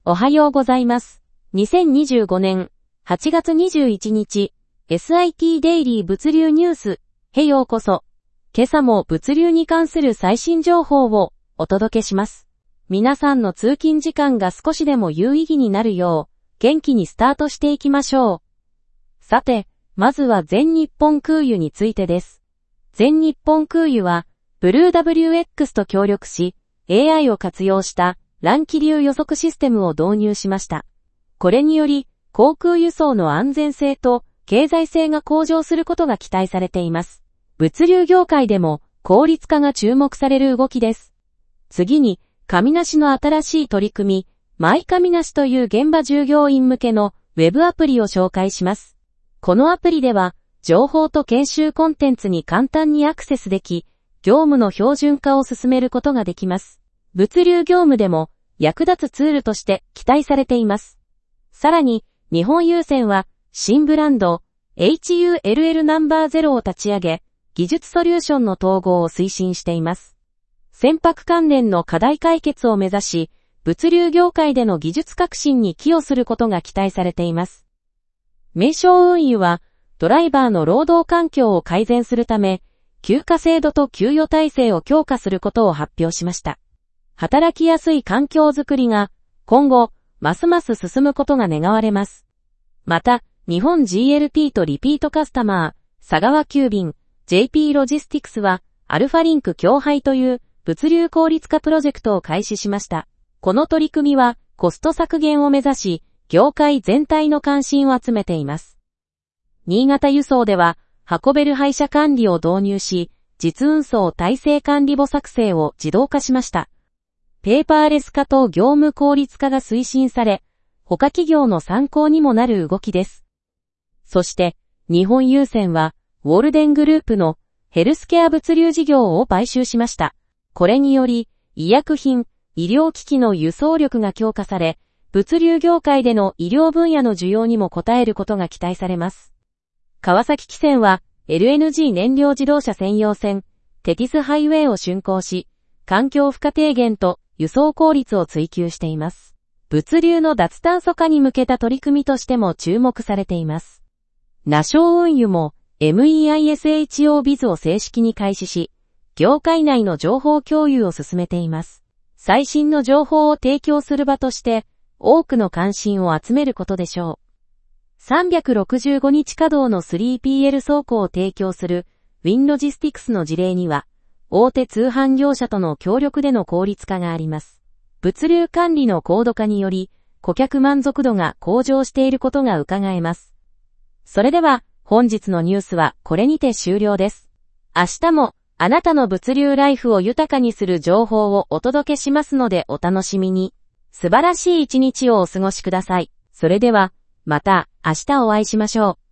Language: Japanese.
おはようございます。2025年8月21日、SIT デイリー物流ニュースへようこそ。今朝も物流に関する最新情報をお届けします。皆さんの通勤時間が少しでも有意義になるよう、元気にスタートしていきましょう。さて、まずは全日本空輸についてです。全日本空輸は、ブルー WX と協力し、AI を活用した乱気流予測システムを導入しました。これにより、航空輸送の安全性と経済性が向上することが期待されています。物流業界でも効率化が注目される動きです。次に、紙なしの新しい取り組み、マイ紙なしという現場従業員向けのウェブアプリを紹介します。このアプリでは、情報と研修コンテンツに簡単にアクセスでき、業務の標準化を進めることができます。物流業務でも役立つツールとして期待されています。さらに、日本郵船は新ブランド HULL ナンバー0を立ち上げ、技術ソリューションの統合を推進しています。船舶関連の課題解決を目指し、物流業界での技術革新に寄与することが期待されています。名称運輸は、ドライバーの労働環境を改善するため、休暇制度と給与体制を強化することを発表しました。働きやすい環境づくりが今後ますます進むことが願われます。また、日本 GLP とリピートカスタマー、佐川急便、JP ロジスティクスはアルファリンク共配という物流効率化プロジェクトを開始しました。この取り組みはコスト削減を目指し、業界全体の関心を集めています。新潟輸送では運べる配車管理を導入し、実運送体制管理簿作成を自動化しました。ペーパーレス化と業務効率化が推進され、他企業の参考にもなる動きです。そして、日本郵船は、ウォルデングループのヘルスケア物流事業を買収しました。これにより、医薬品、医療機器の輸送力が強化され、物流業界での医療分野の需要にも応えることが期待されます。川崎汽船は、LNG 燃料自動車専用船、テティスハイウェイを竣工し、環境負荷低減と輸送効率を追求しています。物流の脱炭素化に向けた取り組みとしても注目されています。ナショー運輸も MEISHO ビズを正式に開始し、業界内の情報共有を進めています。最新の情報を提供する場として、多くの関心を集めることでしょう。365日稼働の 3PL 倉庫を提供するウィンロジスティクスの事例には、大手通販業者との協力での効率化があります。物流管理の高度化により、顧客満足度が向上していることが伺えます。それでは、本日のニュースはこれにて終了です。明日も、あなたの物流ライフを豊かにする情報をお届けしますのでお楽しみに。素晴らしい一日をお過ごしください。それでは、また明日お会いしましょう。